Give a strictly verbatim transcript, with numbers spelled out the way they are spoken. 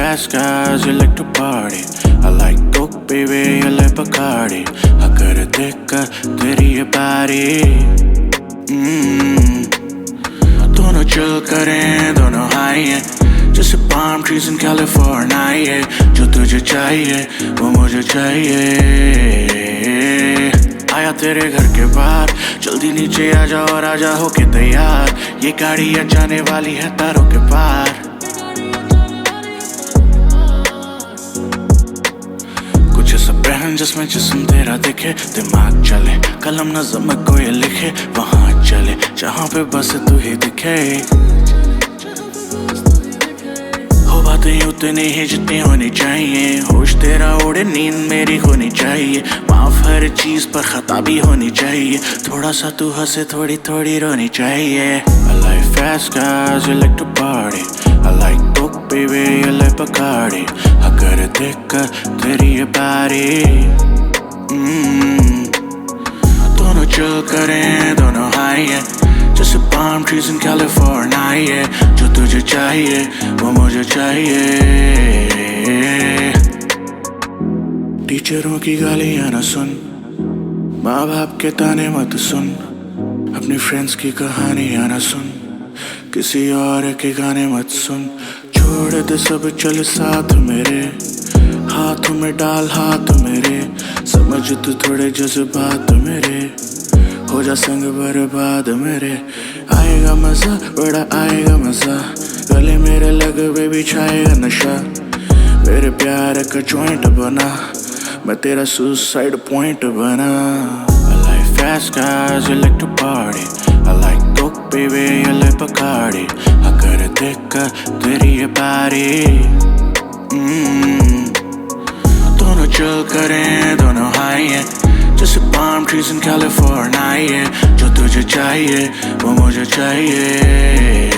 fast cars, you like to party. I like coke, baby, you like Bacardi. अगर देखा तेरी ये बारी, दोनों chill करें, दोनों high हैं, जैसे palm trees in California. जो तुझे चाहिए, वो मुझे चाहिए. आया तेरे घर के बाहर, जल्दी नीचे आ जा और आजा होके तैयार. ये गाड़ी आ जाने वाली है तारों के पार. कुछ ऐसा पहन जिसमें जिस्म तेरा दिखे, दिमाग चले, कलम नज़म को ये लिखे. वहाँ चले जहाँ पे बस तू ही दिखे. हो बातें उतनी ही जितनी होनी चाहिए. होश तेरा उड़े, नींद मेरी होनी चाहिए. माफ हर चीज पर खता भी होनी चाहिए. थोड़ा सा तू हंसे, थोड़ी थोड़ी रोनी चाहिए. I like fast cars, you like to party. I like coke, baby, you like Bacardi. अगर देखा तेरी ये बारी, दोनों chill करें, दोनों high हैं, जैसे palm trees in California. जो तुझे चाहिए, वो मुझे चाहिए. टीचरों की गालियाँ न सुन, माँ बाप के ताने मत सुन, अपनी फ्रेंड्स की कहानियाँ न सुन, किसी और के गाने मत सुन. छोड़ दे सब, चल साथ मेरे, हाथ में डाल हाथ मेरे. समझ तू थोड़े जज्बात मेरे, हो जा संग बर्बाद मेरे. आएगा मजा, बड़ा आएगा मजा, गले मेरे लग बेबी छाएगा नशा. मेरे प्यार का जॉइंट बना, मैं तेरा सुसाइड पॉइंट बना. I like fast cars, you like to party. I like coke, baby, you like Bacardi. अगर देखा तेरी ये बारी, दोनों chill करें, दोनों high हैं, जैसे palm trees in California. जो तुझे चाहिए, वो मुझे चाहिए.